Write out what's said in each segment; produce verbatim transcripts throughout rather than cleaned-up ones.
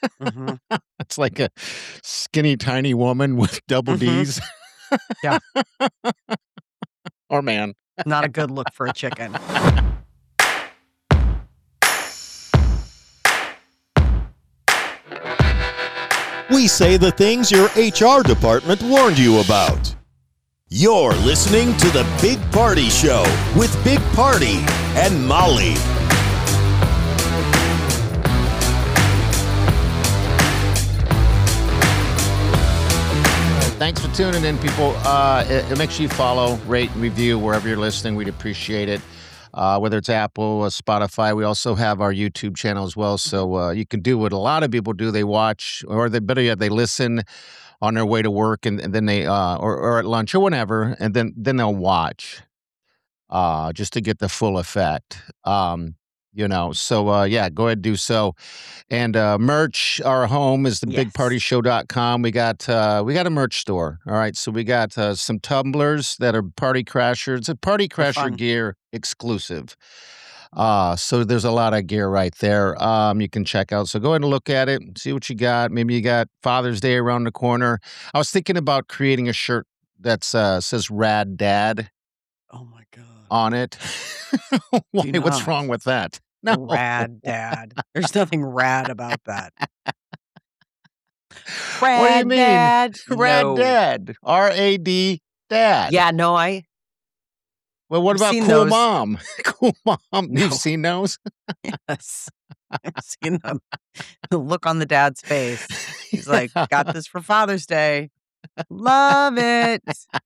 Mhm. It's like a skinny, tiny woman with double Mhm. Ds. Yeah. Or man. Not a good look for a chicken. We say the things your H R department warned you about. You're listening to The Big Party Show with Big Party and Molly. Thanks for tuning in, people. Uh, it, it makes you follow, rate, and review wherever you're listening. We'd appreciate it. Uh, whether it's Apple or Spotify, we also have our YouTube channel as well. So uh, you can do what a lot of people do. They watch, or they better yet, they listen on their way to work, and, and then they, uh, or, or at lunch or whenever, and then then they'll watch uh, just to get the full effect. Um, you know, so uh, yeah, go ahead and do so. And uh, merch, our home is the big party show dot com. We got uh, we got a merch store. All right, so we got uh, some tumblers that are Party Crasher. It's a Party They're Crasher fun. gear exclusive. Uh, so there's a lot of gear right there. Um, you can check out. So go ahead and look at it, see what you got. Maybe you got Father's Day around the corner. I was thinking about creating a shirt that's uh, says "Rad Dad" Oh my god. on it. Why? Do What's not. wrong with that? No. Rad dad. There's nothing rad about that. What do you Rad mean? dad. Rad No. Dad. R A D Dad. Yeah, no, I Well, what I've about seen Cool those. Mom? Cool Mom. No. You've seen those? Yes. I've seen them. The look on the dad's face. He's like, got this for Father's Day. Love it.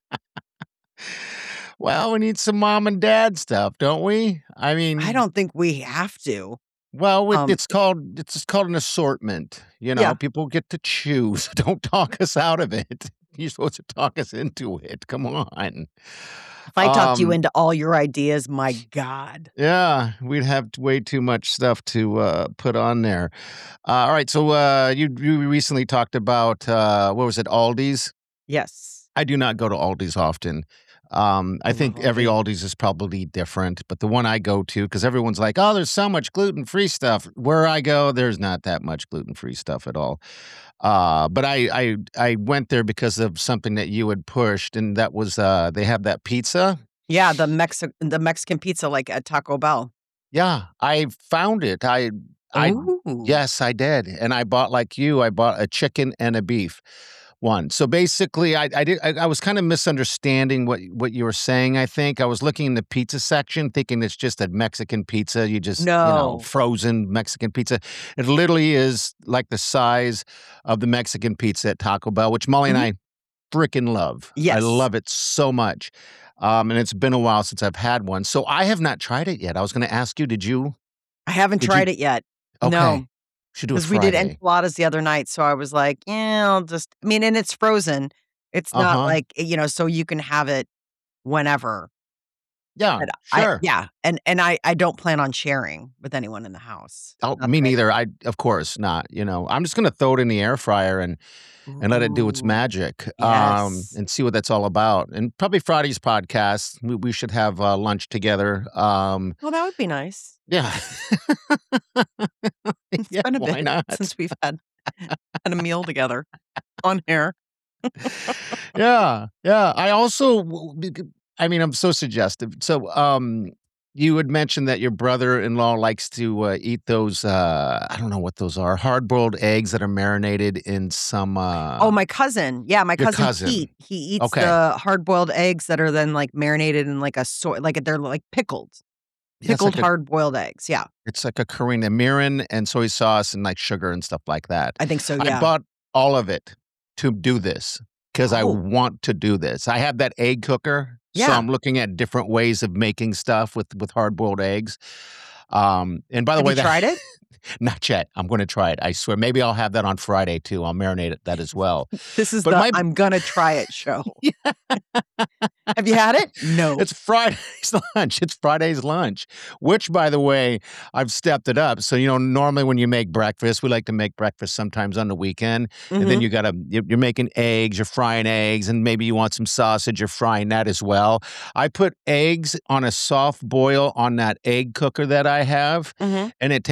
Well, we need some mom and dad stuff, don't we? I mean, I don't think we have to. well, with, Um, it's called it's called an assortment. You know, Yeah. people get to choose. Don't talk us out of it. You're supposed to talk us into it. Come on. If I talked you Um, into all your ideas, my God. Yeah, we'd have t- way too much stuff to uh, put on there. Uh, all right, so uh, you you recently talked about uh, what was it, Aldi's? Yes. I do not go to Aldi's often. Um, I I think love every Aldi. Aldi's is probably different, but the one I go to, because everyone's like, "Oh, there's so much gluten-free stuff." Where I go, there's not that much gluten-free stuff at all. Uh, but I, I I went there because of something that you had pushed, and that was uh, they have that pizza. Yeah, the Mexi- the Mexican pizza like at Taco Bell. Yeah, I found it. I I Ooh. yes, I did, and I bought like you. I bought a chicken and a beef one. So basically, I I did I, I was kind of misunderstanding what what you were saying. I think I was looking in the pizza section, thinking it's just a Mexican pizza. You just you know No. frozen Mexican pizza. It literally is like the size of the Mexican pizza at Taco Bell, which Molly Mhm. and I freaking love. I Yes. love it so much. Um, and it's been a while since I've had one, so I have not tried it yet. I was going to ask you, did you? I haven't Did you? tried it yet. Okay, No, should do it because we did Friday. enchiladas the other night. So I was like, yeah, I'll just, I mean, and it's frozen. It's Uh not huh. like, you know, so you can have it whenever. Yeah, But I, sure. yeah. And, and I, I don't plan on sharing with anyone in the house. Oh, Not me that I- neither. I of course not. You know, I'm just gonna throw it in the air fryer and and let it do its Ooh, magic, um, Yes. and see what that's all about. And probably Friday's podcast, we, we should have uh, lunch together. Um, Well, that would be nice. yeah, It's yeah. been a Why bit not? since we've had, had a meal together on air. Yeah, yeah. I also, w- bec- I mean, I'm so suggestive. So, um, you had mentioned that your brother-in-law likes to uh, eat those. Uh, I don't know what those are. Hard-boiled eggs that are marinated in some. Uh, Oh, my cousin. Yeah, my your cousin, cousin. Pete. He eats Okay. the hard-boiled eggs that are then like marinated in like a soy, like they're like pickled, Yeah, it's pickled like a, hard-boiled eggs. Yeah, it's like a Korean mirin and soy sauce and like sugar and stuff like that. I think so. I Yeah. bought all of it to do this because I Oh, want to do this. I have that egg cooker, so yeah. I'm looking at different ways of making stuff with with hard-boiled eggs. Um, and by the Have way, you that tried it? not yet. I'm going to try it. I swear. Maybe I'll have that on Friday too. I'll marinate it, that as well. This is But the my I'm gonna try it show. Have you had it? No. it's Friday's lunch. It's Friday's lunch, which, by the way, I've stepped it up. So, you know, normally when you make breakfast, we like to make breakfast sometimes on the weekend. And then Mhm. you got to, you're making eggs, you're frying eggs, and maybe you want some sausage, you're frying that as well. I put eggs on a soft boil on that egg cooker that I have, Mhm. and it takes about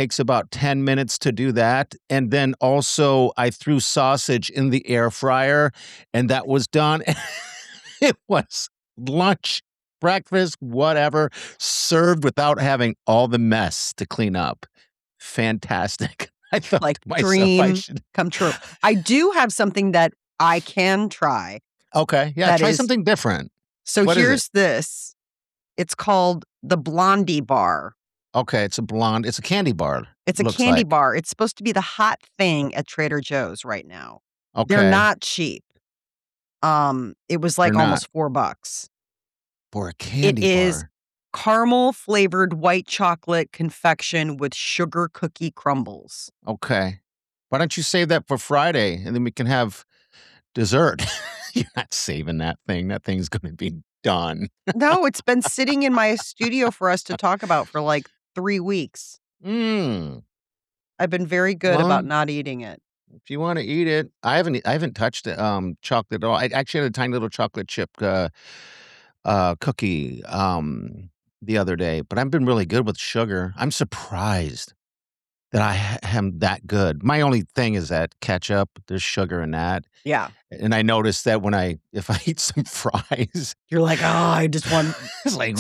about ten minutes to do that. And then also I threw sausage in the air fryer and that was done. It was lunch, breakfast, whatever, served without having all the mess to clean up. Fantastic. I thought Like to myself, I dream should. come true. I do have something that I can try. Okay. Yeah. That Try is- something different. So What is it? here's this. It's called the Blondie Bar. Okay. It's a blonde. It's a candy bar. It's a looks candy like. bar. It's supposed to be the hot thing at Trader Joe's right now. Okay. They're not cheap. Um, it was like They're not. almost four bucks. For a candy is- bar. Caramel flavored white chocolate confection with sugar cookie crumbles. Okay. Why don't you save that for Friday and then we can have dessert? You're not saving that thing. That thing's going to be done. No, it's been sitting in my studio for us to talk about for like three weeks. Mm. I've been very good Well, about not eating it. If you want to eat it, I haven't. I haven't touched it, um chocolate at all. I actually had a tiny little chocolate chip uh, uh, cookie um the other day, but I've been really good with sugar. I'm surprised that I ha- am that good. My only thing is that ketchup. There's sugar in that, Yeah. and I noticed that when I if I eat some fries, You're like, oh, I just want. it's like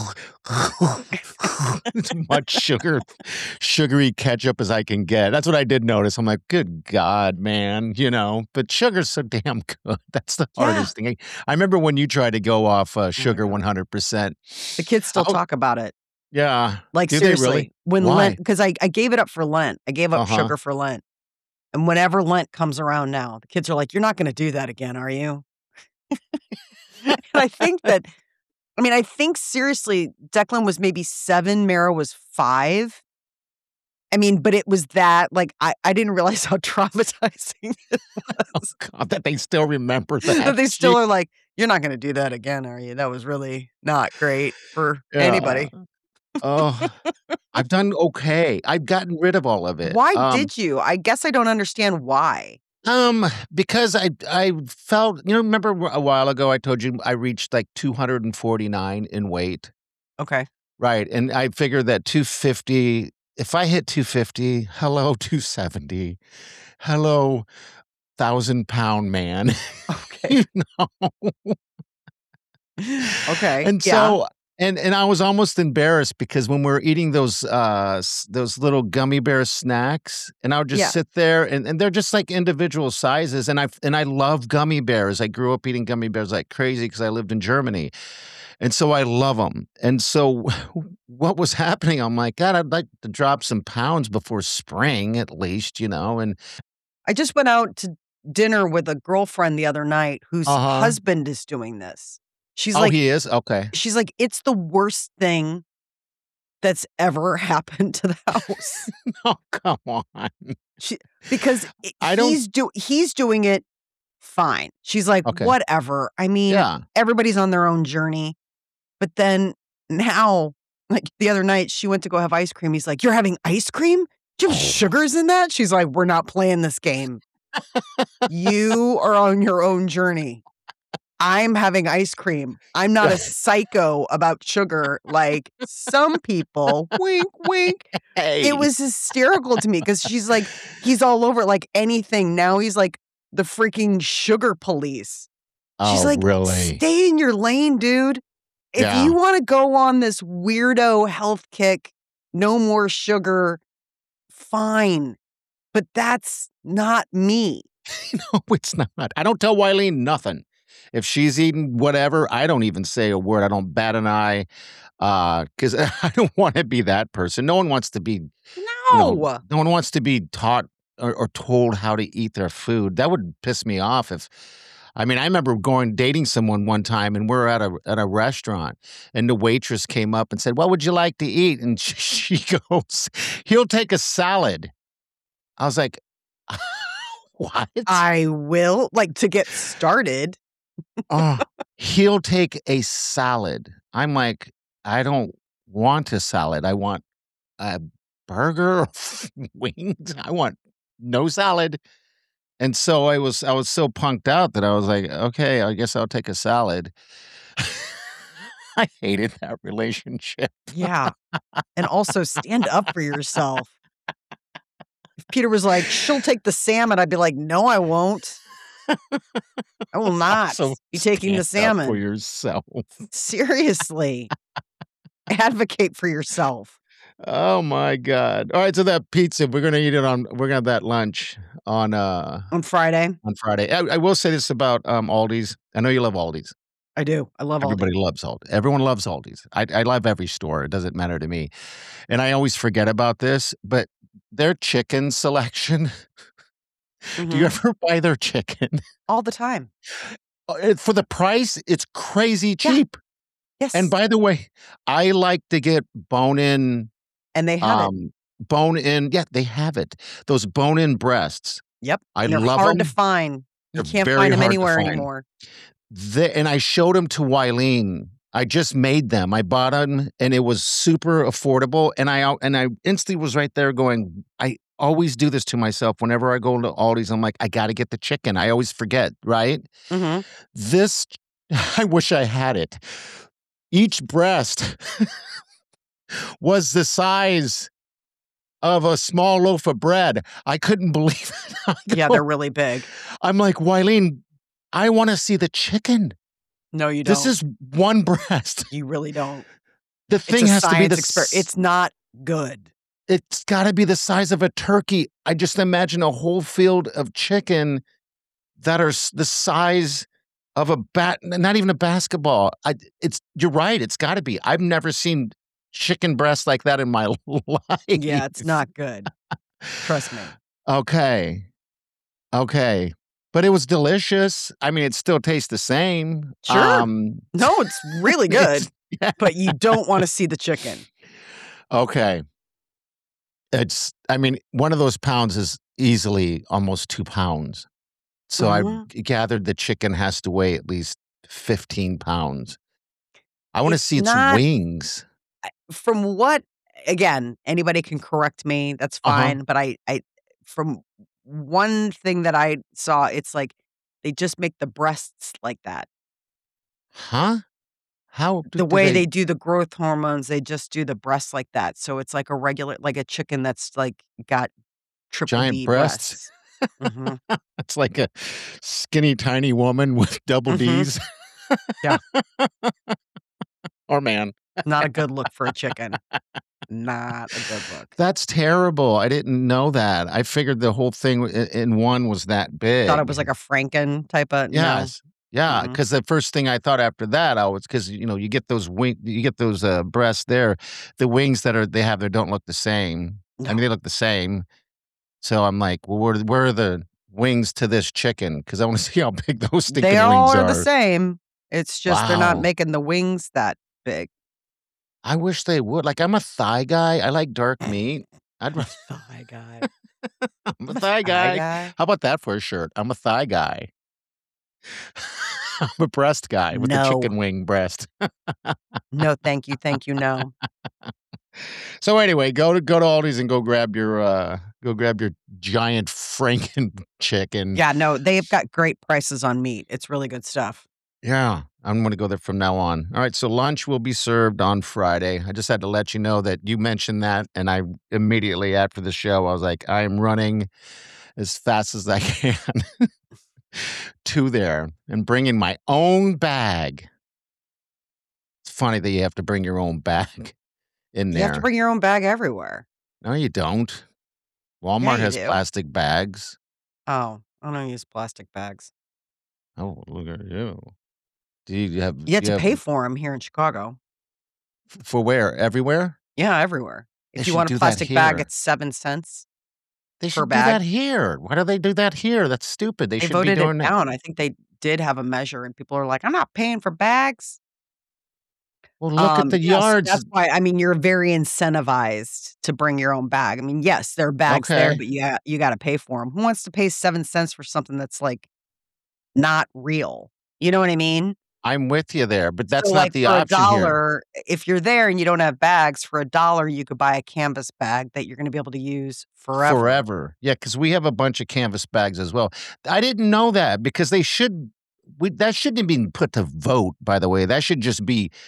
as much sugar, sugary ketchup as I can get. That's what I did notice. I'm like, good God, man, you know. But sugar's so damn good. That's the Yeah. hardest thing. I, I remember when you tried to go off uh, sugar God. one hundred percent. The kids still Oh. talk about it. Yeah. Like, Do they seriously. really? When Why? Lent, because I, I gave it up for Lent. I gave up Uh-huh. sugar for Lent. And whenever Lent comes around now, the kids are like, you're not going to do that again, are you? And I think that, I mean, I think seriously, Declan was maybe seven, Mara was five. I mean, but it was that, like, I, I didn't realize how traumatizing it was. God, that they still remember that. That they still are like, you're not going to do that again, are you? That was really not great for Yeah. anybody. Oh, I've done okay. I've gotten rid of all of it. Why Um, did you? I guess I don't understand why. Um, because I I felt, you know, remember a while ago I told you I reached like two hundred forty-nine in weight, Okay. right? And I figured that two fifty, if I hit two fifty, hello two seventy, hello thousand pound man, Okay. you know. Okay. And yeah. so and and I was almost embarrassed because when we were eating those uh s- those little gummy bear snacks, and I would just Yeah. sit there and, and they're just like individual sizes, and I and I love gummy bears. I grew up eating gummy bears like crazy because I lived in Germany, and so I love them. And so what was happening? I'm like, God, I'd like to drop some pounds before spring at least, you know. And I just went out to dinner with a girlfriend the other night whose Uh-huh. husband is doing this. She's oh, like, he is okay. she's like, it's the worst thing that's ever happened to the house Oh, come on. because i- I don't- he's do he's doing it fine. She's like, Okay. whatever. I mean, Yeah. everybody's on their own journey. But then now, like the other night, she went to go have ice cream. He's like, you're having ice cream? Do you have Oh. sugars in that? She's like, we're not playing this game. You are on your own journey. I'm having ice cream. I'm not a psycho about sugar like some people. Wink, wink. Hey. It was hysterical to me because she's like, he's all over it, like anything. Now he's like the freaking sugar police. She's oh, like, really? stay in your lane, dude. If Yeah. you want to go on this weirdo health kick, no more sugar, fine. But that's not me. No, it's not. I don't tell Wileen nothing. If she's eating whatever, I don't even say a word. I don't bat an eye because I don't want to be that person. No one wants to be, No. you know, no one wants to be taught or, or told how to eat their food. That would piss me off if. I mean, I remember going dating someone one time, and we're at a at a restaurant, and the waitress came up and said, "What would you like to eat?" And she, she goes, "He'll take a salad." I was like, "What?" I will, like, to get started. Oh, he'll take a salad. I'm like, I don't want a salad. I want a burger, wings. I want no salad. And so I was I was so punked out that I was like, okay, I guess I'll take a salad. I hated that relationship. Yeah. And also stand up for yourself. If Peter was like, she'll take the salmon, I'd be like, no, I won't. I will not So be taking the stand up salmon. for yourself. Seriously. Advocate for yourself. Oh my God. All right, so that pizza, we're gonna eat it on we're gonna have that lunch on uh On Friday. on Friday. I, I will say this about um Aldi's. I know you love Aldi's. I do. I love Everybody Aldi. loves Aldi. Everyone loves Aldi's. I, I love every store. It doesn't matter to me. And I always forget about this, but their chicken selection. Mhm. Do you ever buy their chicken? All the time. Uh, it- For the price, it's crazy cheap. Yes. And by the way, I like to get bone-in, and they have it. um, bone-in. Yeah, they have it. Those bone-in breasts. Yep. I And they're love hard to them. find. You They're can't very find them hard to anywhere find. anymore. The, and I showed them to Wileen. I just made them. I bought them, and it was super affordable. And I al- and I instantly was right there going, I always do this to myself whenever I go to Aldi's. I'm like, I got to get the chicken. I always forget, right? hmm This, I wish I had it. Each breast was the size of a small loaf of bread. I couldn't believe it. I Yeah, go- they're really big. I'm like, Wileen, I want to see the chicken. No, you don't. This is one breast. You really don't. The It's thing a has to be science the experiment. s- It's not good. it's got to be the size of a turkey. I just imagine a whole field of chicken that are s- the size of a bat, not even a basketball. I, it's you're right. It's got to be. I've never seen chicken breast like that in my life. Yeah, it's not good. Trust me. Okay, okay, but it was delicious. I mean, it still tastes the same. Sure. Um, No, it's really good, it's- yeah. but you don't want to see the chicken. Okay. It's, I mean, one of those pounds is easily almost two pounds. So I Mhm. g- gathered the chicken has to weigh at least fifteen pounds. I want to It's see its not- wings. From what, again, anybody can correct me. That's Uh-huh. fine. But I, I, from one thing that I saw, it's like they just make the breasts like that. Huh? How? do- The do way they, do the growth hormones, they just do the breasts like that. So it's like a regular, like a chicken that's like got triple Giant D breasts. breasts. Mhm. It's like a skinny, tiny woman with double Mhm. D's. Yeah. Or man. Not a good look for a chicken. Not a good look. That's terrible. I didn't know that. I figured the whole thing i- in one was that big. Thought it was like a Franken type of. No. Yes. Yeah, Mm-mm. because the first thing I thought after that, I was because you know you get those wing, you get those uh, breasts there, the wings that are they have there don't look the same. I mean, No. they look the same. So I'm like, well, where where are the wings to this chicken? Because I want to see how big those stinking They all wings are are. the same. It's just they're not Wow. making the wings that big. I wish they would. Like, I'm a thigh guy. I like dark meat. I'd rather. Thigh guy. I'm a thigh guy. How about that for a shirt? I'm a thigh guy. I'm a breast guy with the No. chicken wing breast. No, thank you, thank you, no. So anyway, go to go to Aldi's and go grab your uh go grab your giant Franken chicken. Yeah, no, they've got great prices on meat. It's really good stuff. Yeah, I'm going to go there from now on. All right, so lunch will be served on Friday. I just had to let you know that you mentioned that, and I immediately after the show I was like, I am running as fast as I can to there and bringing my own bag. It's funny that you have to bring your own bag in You there. have to bring your own bag everywhere. No, you don't. Walmart you has do. plastic bags. Oh, I don't use plastic bags. Oh, look at you. Do you have You have you to pay for them here in Chicago. f- for where? Everywhere? Yeah, everywhere. They If you should want do a that plastic bag, here. it's seven cents. They per should do bag. that here. Why do they do that here? That's stupid. They, They should be voted doing it that. down. I think they did have a measure, and people are like, I'm not paying for bags. Well, look at Um, the yeah, so yards. that's why, I mean, you're very incentivized to bring your own bag. I mean, yes, there are bags there, Okay. but yeah, you got to pay for them. Who wants to pay seven cents for something that's like not real? You know what I mean? I'm with you there, but that's So, not like, the for a option here. dollar, if you're there and you don't have bags, for a dollar, you could buy a canvas bag that you're going to be able to use forever. Forever. Yeah, because we have a bunch of canvas bags as well. I didn't know that because they should we, that shouldn't have been put to vote, by the way. That should just be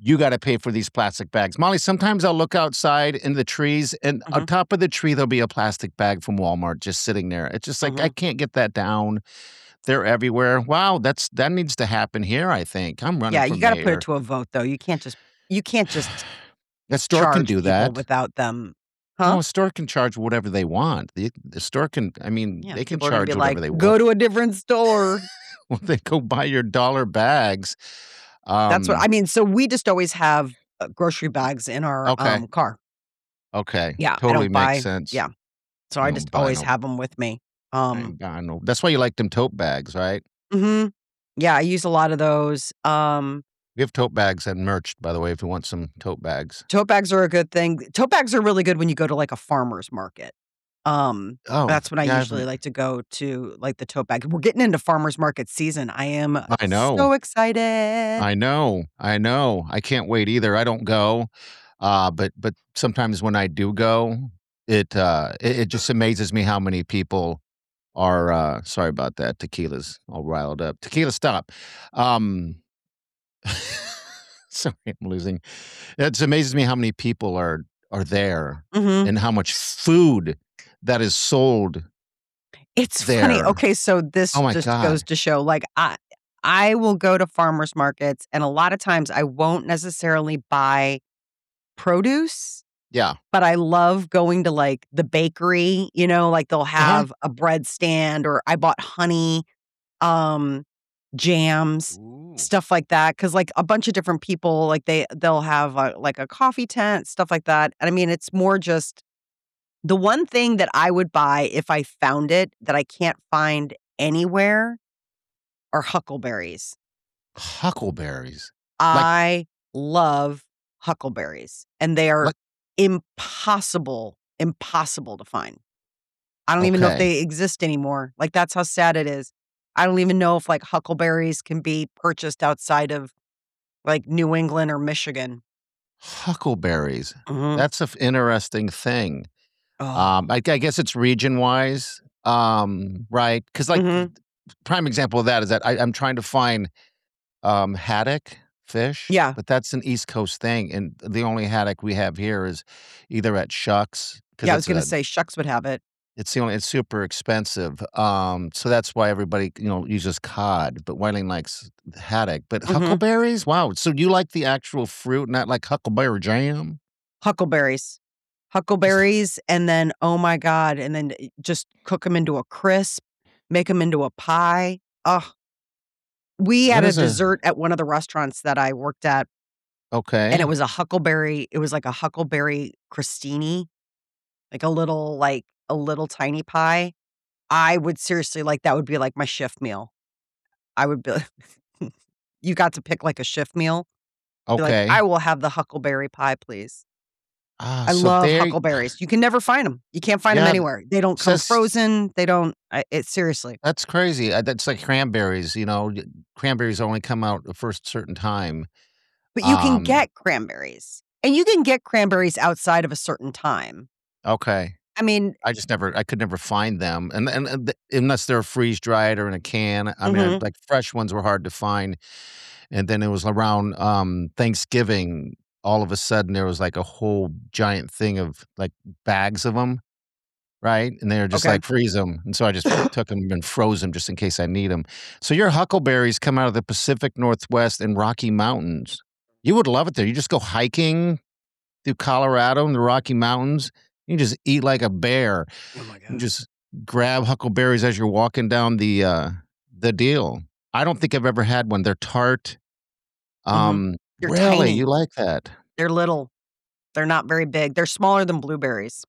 you got to pay for these plastic bags. Molly, sometimes I'll look outside in the trees, and on Mhm. top of the tree, there'll be a plastic bag from Walmart just sitting there. It's just like, I Mhm. can't get that down. They're everywhere. Wow, that's that needs to happen here, I think. I'm running Yeah, for you gotta put it mayor. to a vote, though. You can't just you can't just The store can charge do people that. without them No, Huh? a store can charge whatever they want. The the store can I mean, Yeah, they can people are gonna be charge like, whatever they "Go want. to a different store." Well, they go buy your dollar bags. That's what Um I mean, so we just always have, uh, grocery bags in our, Okay. um, car. Okay. Yeah, I Totally don't makes buy sense. yeah. So You I don't just buy always no have them with me. I Um I know. That's why you like them tote bags, right? Mhm. Yeah, I use a lot of those. Um We have tote bags and merch, by the way, if you want some tote bags. Tote bags are a good thing. Tote bags are really good when you go to, like, a farmer's market. Um, Oh, that's when I yeah, I usually haven't like to go to, like, the tote bag. We're getting into farmer's market season. I am I know. so excited. I know. I know. I can't wait either. I don't go, uh, but but sometimes when I do go, it, uh, it it just amazes me how many people are, uh sorry about that. Tequila's all riled up. Tequila, stop. Um Sorry, I'm losing It amazes me how many people are are there Mhm. and how much food that is sold It's funny. there. Okay, so Oh this my just goes god. to show, like, I I will go to farmer's markets, and a lotta times I won't necessarily buy produce, Yeah. but I love going to, like, the bakery, you know, like, they'll Uh-huh. have a bread stand, or I bought honey, um, jams, Ooh. stuff like that, 'cause, like, a bunch of different people, like, they they'll have, uh, like, a coffee tent, stuff like that, and I mean, it's more just the one thing that I would buy if I found it that I can't find anywhere are huckleberries. Huckleberries? Like I love huckleberries, and they are Like impossible, impossible to find. I don't even know if Okay. they exist anymore. Like, that's how sad it is. I don't even know if, like, huckleberries can be purchased outside of, like, New England or Michigan. Huckleberries. Mhm. That's a f interesting thing. Oh. Um, I I guess it's region-wise, um, right? 'Cause, like, th Mhm. prime example of that is that I I'm trying to find, um, haddock fish, Yeah. but that's an East Coast thing, and the only haddock we have here is either at Shucks, 'cause Yeah, I was it's gonna a say Shucks would have it. it's the only it's super expensive, um, so that's why everybody, you know, uses cod, but Wyling likes haddock. But Mhm. huckleberries? Wow, so you like the actual fruit, not like huckleberry jam? Huckleberries. Just hu Huckleberries, and then, oh my god, and then, eh, just cook 'em into a crisp, make 'em into a pie. Ugh. We What had a is a dessert at one of the restaurants that I worked at and it Okay. was a huckleberry it was like a huckleberry crostini, like a little like, a little tiny pie. I would seriously like, that would be, like, my shift meal. I would be you got to pick, like, a shift meal. Be like, "I Okay. will have the huckleberry pie, please." Ah, I so love they huckleberries. You can never find 'em. You can't find 'em Yeah, anywhere. They don't come says frozen. They don't I it seriously. That's crazy. Uh, that's like cranberries, you know? Y cranberries only come out a first certain time. But you can Um get cranberries, and you can get cranberries outside of a certain time. Okay. I mean I just never I could never find them, and and and the unless they're freeze-dried or in a can. I mean, Mhm. like, fresh ones were hard to find, and then it was around, um, Thanksgiving, all of a sudden, there was, like, a whole giant thing of, like, bags of 'em, right? And they were just Okay. like, "Freeze 'em," and so I just took 'em and froze 'em just in case I need 'em. So your huckleberries come out of the Pacific Northwest and Rocky Mountains. You would love it there. You just go hiking through Colorado and the Rocky Mountains. You just eat like a bear. Oh my You god. just grab huckleberries as you're walking down the, uh, the deal. I don't think I've ever had one. They're tart. Mhm. Um, They're really? tiny. You like that? They're little. They're not very big. They're smaller than blueberries.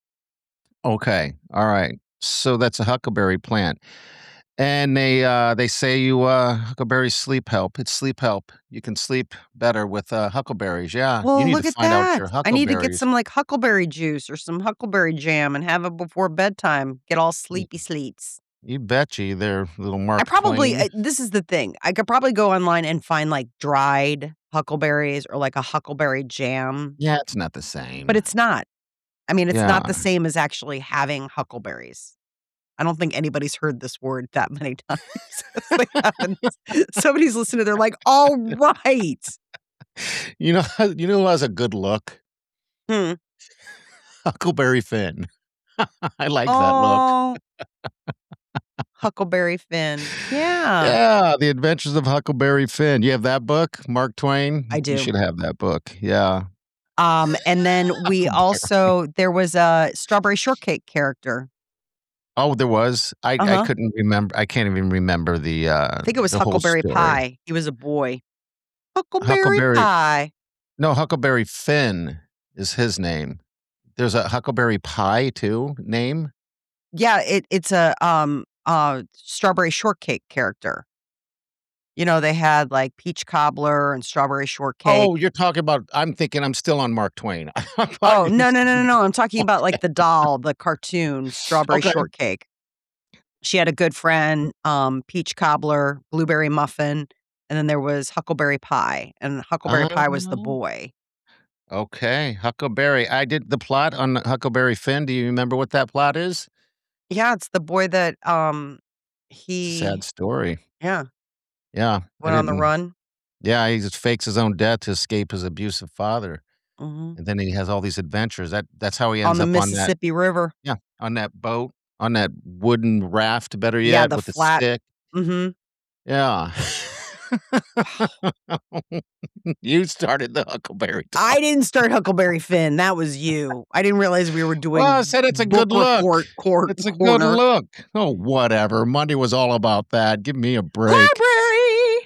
Okay. Alright. So that's a huckleberry plant. And they, uh, they say you, uh, huckleberries sleep help. It's sleep help. You can sleep better with, uh, huckleberries. Yeah. You Well, need to look at find out that. your I need to get huckleberries. some, like, huckleberry juice or some huckleberry jam and have it before bedtime. Get all Y sleepy sleeps. You betcha you there, little I Mark probably Twain. uh, this is the thing. I could probably go online and find, like, dried huckleberries or, like, a huckleberry jam. Yeah, it's not the But same. it's not. I mean, it's not the Yeah. same as actually having huckleberries. I don't think anybody's heard this word that many times as they have in this Somebody's listening, they're like, "All right." You know, you know who has a good look? Hmm. Huckleberry Finn. I like that look. Oh, Huckleberry Finn. Yeah, Yeah, The Adventures of Huckleberry Finn. You have that book, Mark I Twain? You do. should have that book. Yeah. Um, and then we Huckleberry. also there was a strawberry shortcake character. Oh, there was? I I Uh-huh. couldn't remember I can't even remember the, uh, I think it was the whole Huckleberry story. Pie. He was a boy. Huckleberry Huckleberry Pie. no, Huckleberry Finn is his name. There's a Huckleberry Pie too name? Yeah, it it's a, um, uh, strawberry shortcake character. You know, they had, like, peach cobbler and strawberry shortcake. Oh, you're talking about I'm thinking I'm still on Mark Twain. I thought Oh, you no, no, no, no, said no, I'm talking about, like, okay. the doll, the cartoon, strawberry Okay. shortcake. She had a good friend, um, peach cobbler, blueberry muffin, and then there was Huckleberry Pie, and Huckleberry Pie was the Oh, boy. okay, Huckleberry. I did the plot on Huckleberry Finn. Do you remember what that plot is? Yeah, it's the boy that, um, Sad he story. yeah, Yeah, I went on the didn't run. yeah, he just fakes his own death to escape his abusive father, Mhm. and then he has all these adventures. That that's how he On ends the up on that Mississippi River. yeah, on that boat, on that wooden raft, better Yeah, yet, the with the flat stick. mhm. Yeah. You started the Huckleberry I Talk. didn't start Huckleberry Finn, that was you. I didn't realize we were Well, I doing said it's a book good look. report court It's a good corner. look. Oh, whatever. Monday was all about that. Give me a break. Library!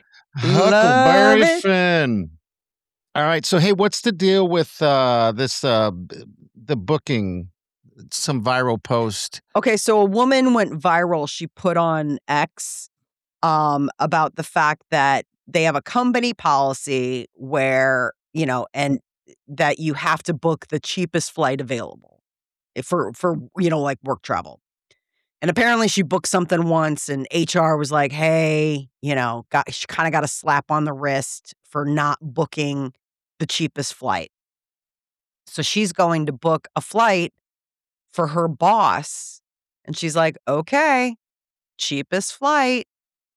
Love Huckleberry it. Finn. All right. So, hey, what's the deal with uh, this, uh, b- the booking? Some viral post. Okay, so a woman went viral, she put on X, um, about the fact that they have a company policy where, you know, and that you have to book the cheapest flight available if for for, you know, like, work travel. And apparently she booked something once and H R was like, "Hey," you know, got she kinda got a slap on the wrist for not booking the cheapest flight. So she's going to book a flight for her boss, and she's like, "Okay, cheapest flight."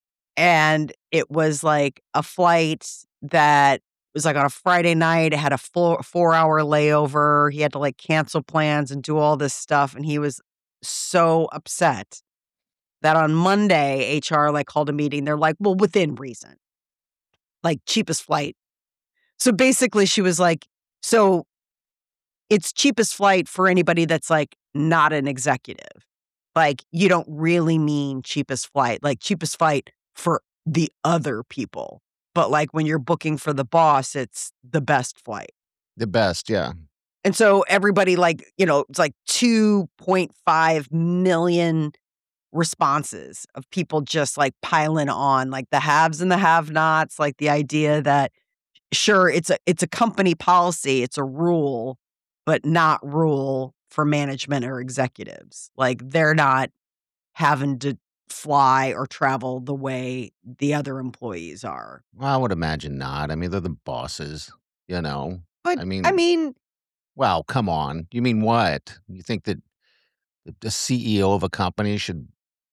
And it was, like, a flight that was, like, on a Friday night, it had a full four-hour layover, he had to, like, cancel plans and do all this stuff, and he was so upset that on Monday, H R, like, called a meeting, they're like, "Well, within reason." Like, cheapest flight. So, basically, she was like, "So, it's cheapest flight for anybody that's, like, not an executive. Like, you don't really mean cheapest flight, like, cheapest flight for the other people. But, like, when you're booking for the boss, it's the best flight." The best. Yeah. And so everybody, like, you know, it's like two point five million responses of people just, like, piling on, like, the haves and the have-nots, like, the idea that, sure, it's a it's a company policy, it's a rule, but not rule for management or executives. Like, they're not having to fly or travel the way the other employees are. Well, I would imagine not. I mean, they're the bosses, you know? But, I I mean, mean, well, come on. You mean what? You think that the the C E O of a company should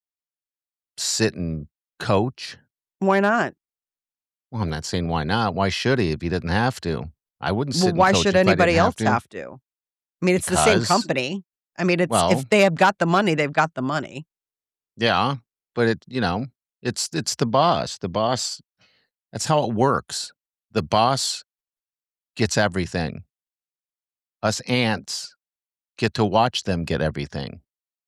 sit and coach? why not? Well, I'm not saying why not. Why should he if he didn't have to? I wouldn't Well, sit and why coach should if I didn't anybody have else to have to? I mean, it's the same because, company. I mean, it's well, if they have got the money, they've got the money. yeah, but it, you know, it's it's the boss. The boss, that's how it works. The boss gets everything. Us ants get to watch them get everything.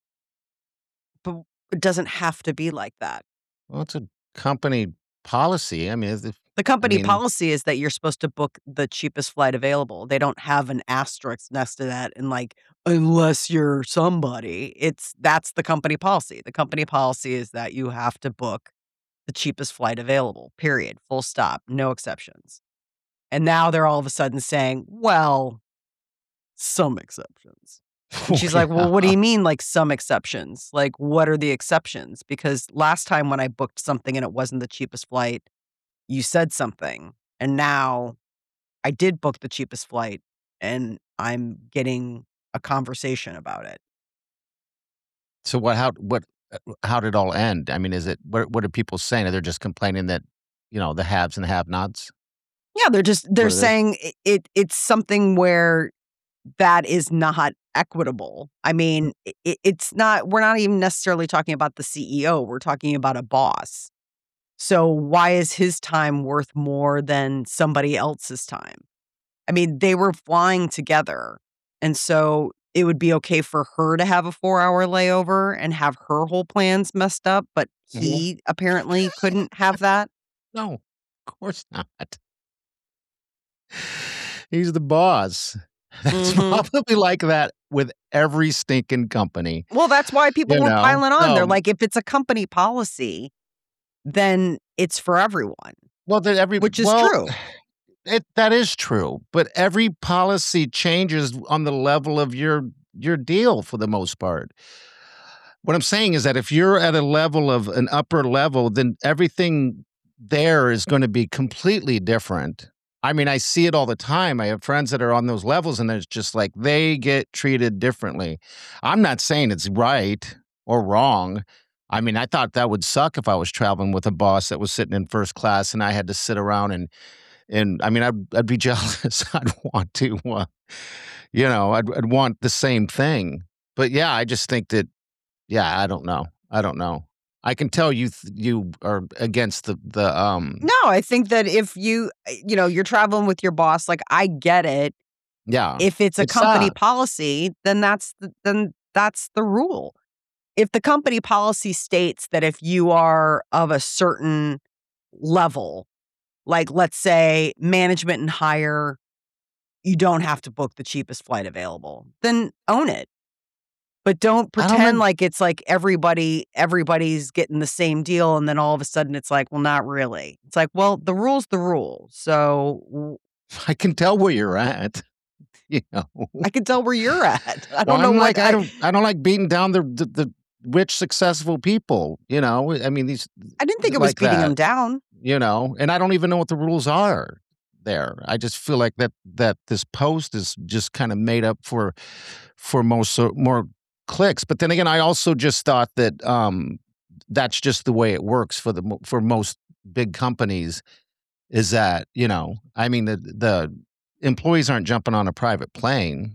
But it doesn't have to be like that. Well, it's a company policy. I mean, if The I company mean, policy is that you're supposed to book the cheapest flight available. They don't have an asterisk next to that and like, unless you're somebody. It's that's the company policy. The company policy is that you have to book the cheapest flight available, period, full stop, no exceptions. And now they're all of a sudden saying, well, some exceptions. And she's like, yeah. "Well, what do you mean, like, some exceptions? Like, what are the exceptions? Because last time when I booked something and it wasn't the cheapest flight, you said something, and now I did book the cheapest flight, and I'm getting a conversation about it." So what? How? What? uh, How did it all end? I mean, is it what? What are people saying? Are they just complaining that you know the haves and the have-nots? Yeah, they're just they're What it is. saying it, it it's something where that is not equitable. I mean, it, it's not. We're not even necessarily talking about the C E O. We're talking about a boss. So why is his time worth more than somebody else's time? I mean, they were flying together, and so it would be okay for her to have a four-hour layover and have her whole plans messed up, but he apparently couldn't have that. No, of course not. He's the boss. That's Mhm. probably like that with every stinking company. Well, that's why people You were know? piling on. They're Um, like, if it's a company policy, then it's for everyone, well, that every which is well, true. it that is true, but every policy changes on the level of your your deal for the most part. What I'm saying is that if you're at a level of an upper level, then everything there is gonna be completely different. I mean, I see it all the time. I have friends that are on those levels, and it's just like they get treated differently. I'm not saying it's right or wrong. I mean, I thought that would suck if I was traveling with a boss that was sitting in first class and I had to sit around and and I mean, I'd I'd be jealous. I'd want to, uh, you know, I'd I'd want the same thing. But yeah, I just think that yeah, I don't know. I don't know. I can tell you th you are against the the, um No, I think that if you, uh, you know, you're traveling with your boss, like I get it. yeah, If it's a it company sucks. policy, then that's the, then that's the rule. If the company policy states that if you are of a certain level, like let's say management and higher, you don't have to book the cheapest flight available, then own it. But don't I don't pretend think like it's like everybody everybody's getting the same deal, and then all of a sudden it's like, well, not really. It's like, well, the rule's the rule. So w I can tell where you're at, you know? I can tell where you're at. I Well, don't know I'm what like, I I don't I don't like beating down the the the rich, successful people, you know? I mean, these I didn't think it was like beating that, them down. you know? And I don't even know what the rules are there. I just feel like that that this post is just kinda made up for for most so more clicks, but then again, I also just thought that, um, that's just the way it works for the mo for most big companies is that, you know, I mean, the the employees aren't jumping on a private plane.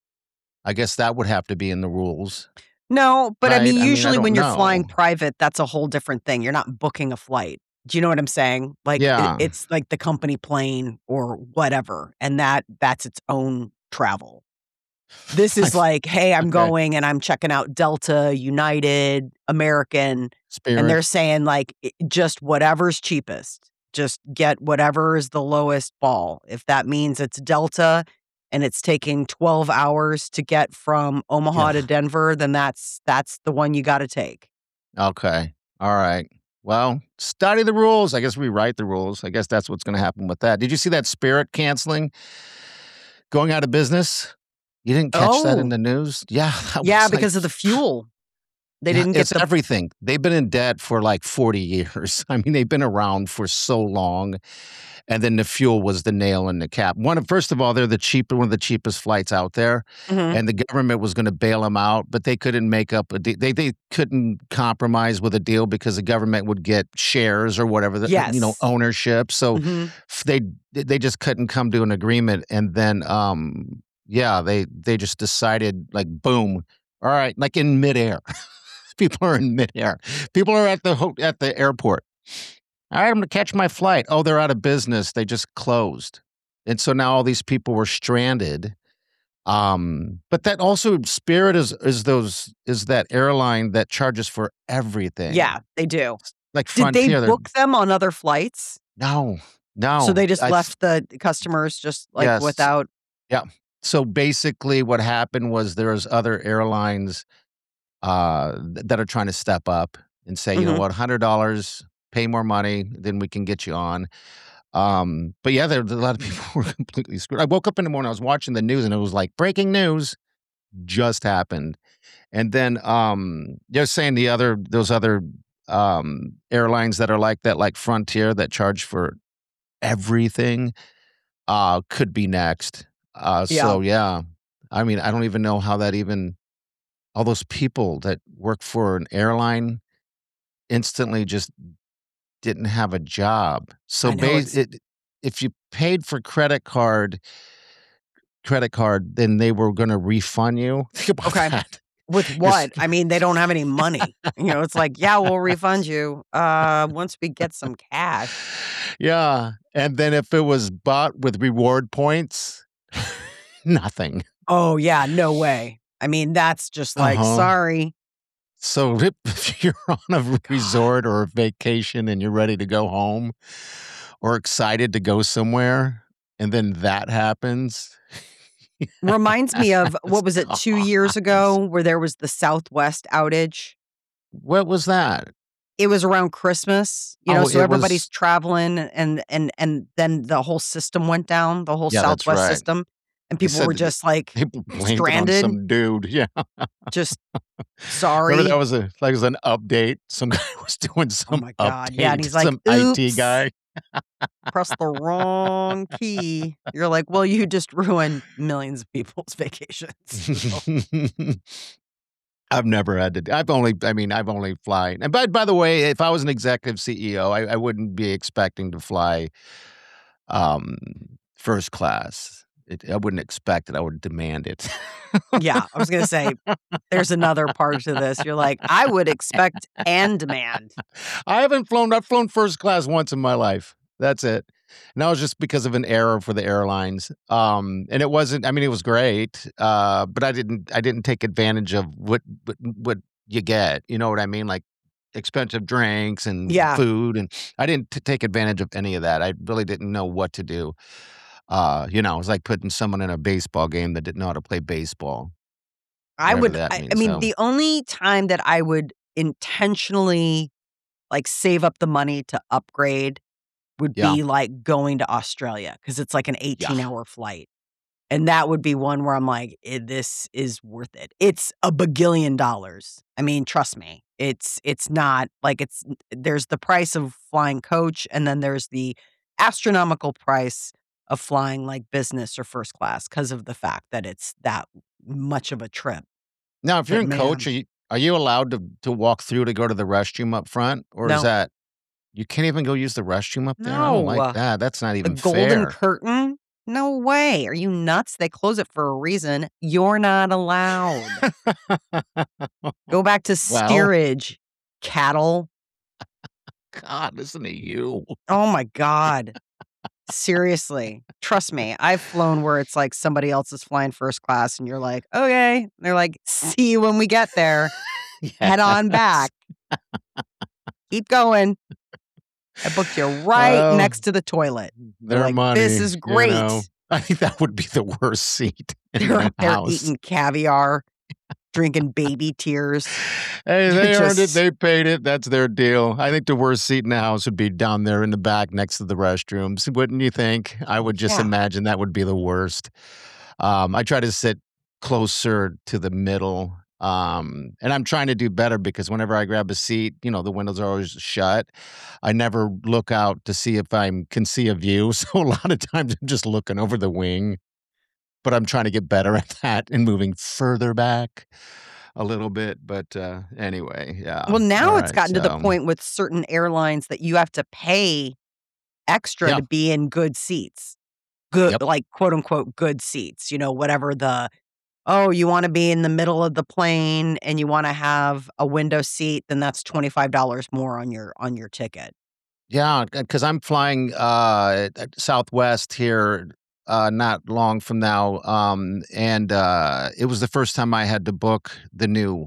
I guess that would have to be in the rules, No, but I right? mean, I mean, I usually don't when you're flying know. private, that's a whole different thing. You're not booking a flight. Do you know what I'm saying? Like it, Yeah. it's like the company plane or whatever, and that that's its own travel. This I is f like, hey, I'm okay. going and I'm checking out Delta, United, American, and they're Spirit. saying like i- just whatever's cheapest. Just get whatever is the lowest ball. If that means it's Delta and it's taking twelve hours to get from Omaha to Yeah. Denver, then that's that's the one you got to take. Okay. Alright. Well, study the rules. I guess we write the rules. I guess that's what's gonna happen with that. Did you see that Spirit canceling, going out of business? You didn't catch that in Oh, the news? Yeah, that yeah, was like because of the fuel. They yeah, didn't get it's the everything. They've been in debt for like forty years. I mean, they've been around for so long, and then the fuel was the nail in the cap. One of first of all, they're the cheap one of the cheapest flights out there, Mhm. and the government was gonna bail them out, but they couldn't make up a deal. They they couldn't compromise with a deal because the government would get shares or whatever, the you know, Yes. ownership, so Mhm. f they they just couldn't come to an agreement, and then, um, yeah, they they just decided, like, boom, alright, like, in midair. People are in midair. People are at the ho at the airport. "Alright, I'm gonna catch my flight." Oh, they're out of business, they just closed. And so now all these people were stranded. Um, but that also Spirit is is those is that airline that charges for everything. Yeah, they do. Like Did they Frontier, they're book them on other flights? no, So no. they just I s left the customers just, like, yes. without Yeah. So basically what happened was there's other airlines uh, th- that are trying to step up and say, you know Mhm. what, one hundred dollars pay more money, then we can get you on. Um, but yeah, there, there a lot of people were completely screwed. I woke up in the morning, I was watching the news, and it was like breaking news just happened. And then um, you're saying the other those other um, airlines that are like that, like Frontier, that charge for everything, uh, could be next. Uh, Yeah, so yeah, I mean, I don't even know how that even all those people that work for an airline instantly just didn't have a job. So I know bas it's it if you paid for credit card credit card, then they were gonna refund you. Think about Okay. that. With You're s what? I mean, they don't have any money. You know, it's like, "Yeah, we'll refund you, uh, once we get some cash." Yeah, and then if it was bought with reward points, nothing. Oh, yeah, no way. I mean, that's just like, Uh-huh. "Sorry." So if if you're on a God. resort or a vacation and you're ready to go home or excited to go somewhere, and then that happens, Reminds me of yes, what was it, two years gosh. ago where there was the Southwest outage? What was that? It was around Christmas, you know, Oh, so it everybody's was traveling and and and then the whole system went down, the whole Yeah, that's Southwest right. system, and They people said were that just, like, they blamed it on stranded. some dude, yeah. Just, Remember that "Sorry." was a like, it was an update? Some guy was doing Oh some my god, yeah, and update, he's like, some I T "Oops." guy. Pressed the wrong key. You're like, "Well, you just ruined millions of people's vacations." So I've never had to d I've only I mean, I've only fly and by by the way, if I was an executive C E O, I I wouldn't be expecting to fly, um, first class. It I wouldn't expect it, I would demand it. Yeah, I was gonna say, there's another part to this. You're like, "I would expect and demand." I haven't flown I've flown first class once in my life. That's it. And that was just because of an error for the airlines. Um, and it wasn't I mean, it was great, uh, but I didn't I didn't take advantage of what what what you get, you know what I mean? Like, expensive drinks and Yeah. food, and I didn't t take advantage of any of that. I really didn't know what to do. Uh, you know, it was like putting someone in a baseball game that didn't know how to play baseball, I whatever would that I I means, mean, so the only time that I would intentionally, like, save up the money to upgrade would Yeah. be, like, going to Australia 'cause it's like an Yeah. eighteen-hour flight, and that would be one where I'm like, "Eh, this is worth it." It's a bagillion dollars. I mean, trust me. It's it's not like it's n there's the price of flying coach, and then there's the astronomical price of flying, like, business or first class 'cause of the fact that it's that much of a trip. Now, if you're But in coach, man are you are you allowed to to walk through to go to the restroom up front? Or is No. that you can't even go use the restroom up there? I don't like No. that, that's not The even golden fair. curtain? No way. Are you nuts? They close it for a reason. You're not allowed. Go back to Well steerage, cattle. God, listen to you. Oh my god. Seriously. Trust me. I've flown where it's like somebody else is flying first class, and you're like, "Okay." They're like, "See you when we get there. Head on Yes. back." "Keep going." I booked you right Well, next to the toilet. They're their like, "This money, is you great." know? I think that would be the worst seat in They're my up there house. eating caviar, drinking baby tears. Hey, They're they earned it, just they paid it, that's their deal. I think the worst seat in the house would be down there in the back next to the restrooms, wouldn't you think? I would just Yeah. imagine that would be the worst. Um, I try to sit closer to the middle, um, and I'm trying to do better because whenever I grab a seat, you know, the windows are always shut. I never look out to see if I'm can see a view, so a lot of times I'm just looking over the wing. But I'm trying to get better at that and moving further back a little bit, but, uh, anyway, yeah. Well, now it's Alright, gotten to the so point with certain airlines that you have to pay extra Yeah. to be in good seats. Good Yep. like, quote, unquote, "good seats," you know, whatever the "Oh, you wanna be in the middle of the plane and you wanna have a window seat, then that's twenty-five dollars more on your on your ticket." Yeah, c 'cause I'm flying, uh, at Southwest here, uh, not long from now, um, and, uh, it was the first time I had to book the new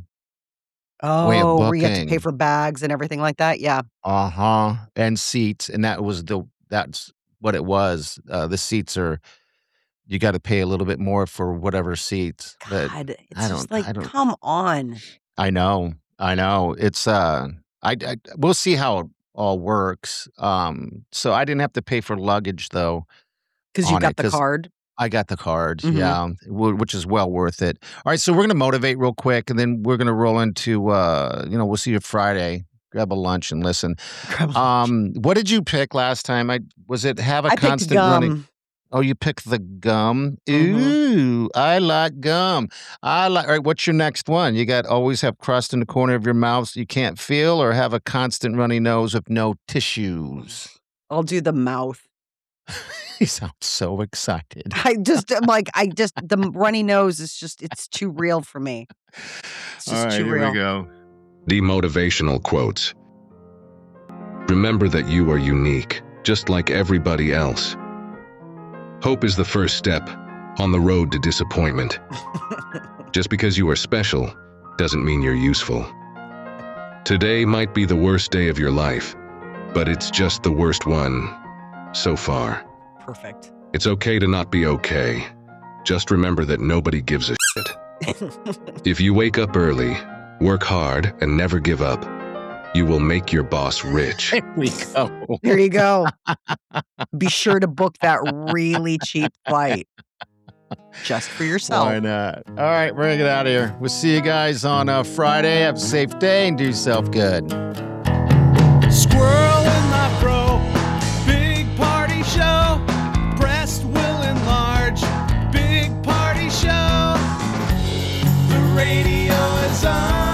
way of Oh, where you have to pay booking. for bags and everything like that? Yeah. Uh-huh, and seats, and that was the that's what it was. Uh, the seats are you gotta pay a little bit more for whatever seats, but God, I it's don't just like, I don't come on. I know, I know. It's, uh I I we'll see how it all works. Um, so I didn't have to pay for luggage, though, 'Cause you on got it the 'cause card? I got the card, Mhm. yeah, w which is well worth it. Alright, so we're gonna motivate real quick, and then we're gonna roll into, uh, you know, we'll see you Friday. Grab a lunch and listen. Grab a lunch. Um, what did you pick last time? I was it have a I picked constant running gum. Oh, you picked the gum? Mhm. Ooh, I like gum. I li alright, what's your next one? You got always have crust in the corner of your mouth so you can't feel or have a constant runny nose with no tissues? I'll do the mouth. He sounds so excited. I just, I'm like, I just, the runny nose is just, it's too real for me. It's just All right, too here real. we go. Demotivational quotes. Remember that you are unique, just like everybody else. Hope is the first step on the road to disappointment. Just because you are special doesn't mean you're useful. Today might be the worst day of your life, but it's just the worst one so far. Perfect. It's okay to not be okay. Just remember that nobody gives a shit. If you wake up early, work hard, and never give up, you will make your boss rich. There we go. There you go. Be sure to book that really cheap flight just for yourself. Why not? All right, we're going to get out of here. We'll see you guys on uh, Friday. Have a safe day and do yourself good. Squirrel in my fro, big party show. Breast will enlarge, big party show. The radio is on.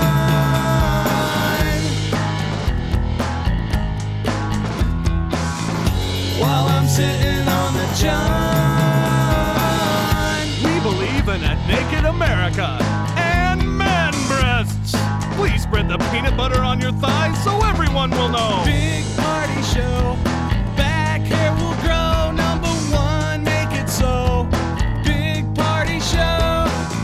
While I'm sitting on the john. We believe in a naked America and man breasts. Please spread the peanut butter on your thighs so everyone will know. Big party show. Back hair will grow. Number one, make it so. Big party show.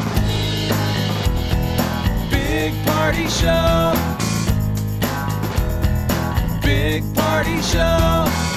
Big party show. Big party show.